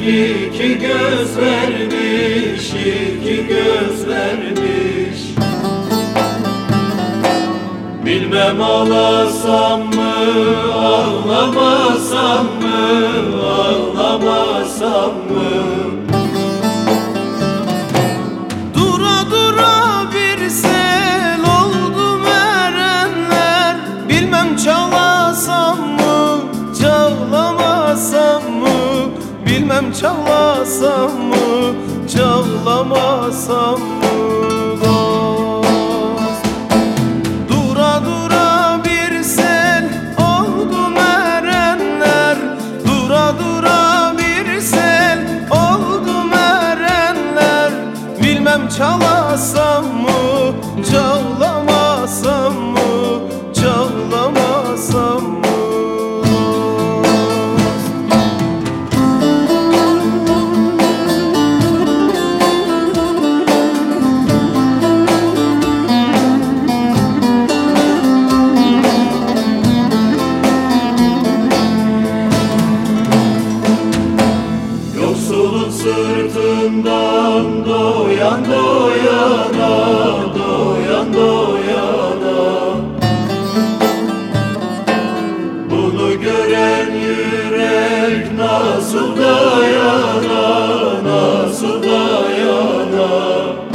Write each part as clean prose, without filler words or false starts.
iki göz vermiş, iki göz vermiş. Bilmem ağlasam mı, ağlamasam mı, ağlamasam mı? Dura dura bir sel oldu erenler. Bilmem çağlasam mı, çağlamasam mı? Bilmem çağlasam mı, çağlamasam mı? Dost. Dura dura bir sel oldu erenler. Dura dura bir sel oldu erenler. Bilmem çağlasam mı, çağlamasam mı, çağlamasam mı? Yoksulun sırtından doyan doyana, doyan doyana. Bunu gören yürek nasıl dayana, nasıl dayana?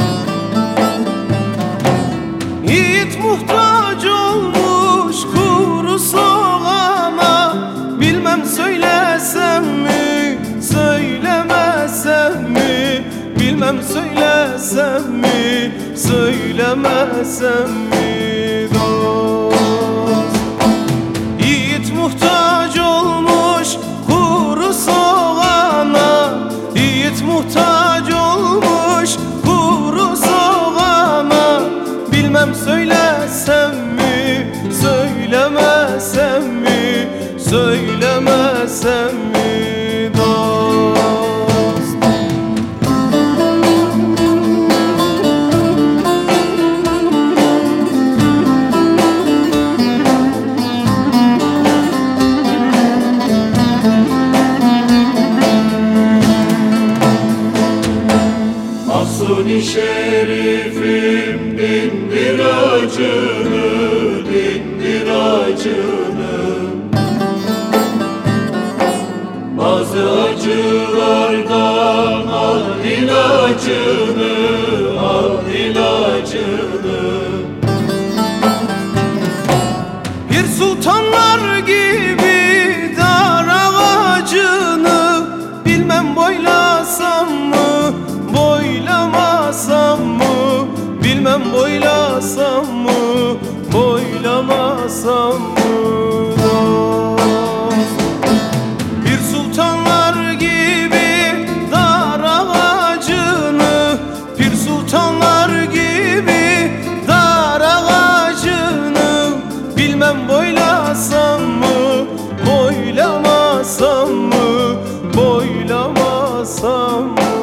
Yiğit muhtaç olmuş kuru soğana. Bilmem söylesem mi, söylemesem mi? Bilmem söylesem mi, söylemesem mi? Dost. Yiğit muhtaç olmuş kuru soğana. Yiğit muhtaç olmuş kuru soğana. Bilmem söylesem mi, söylemesem mi, söylemesem mi? Dost. Mahsuni şerifim dindir acını, dindir acını. Bazı acılardan al ilacını, al ilacını. Bir sultanlar gibi dar ağacını. Bilmem boylasam mı, boylamasam mı? Bilmem boylasam mı, boylamasam mı? Dost. Bir sultanlar gibi dar ağacını. Bir sultanlar gibi dar ağacını. Bilmem boylasam mı, boylamasam mı, boylamasam mı?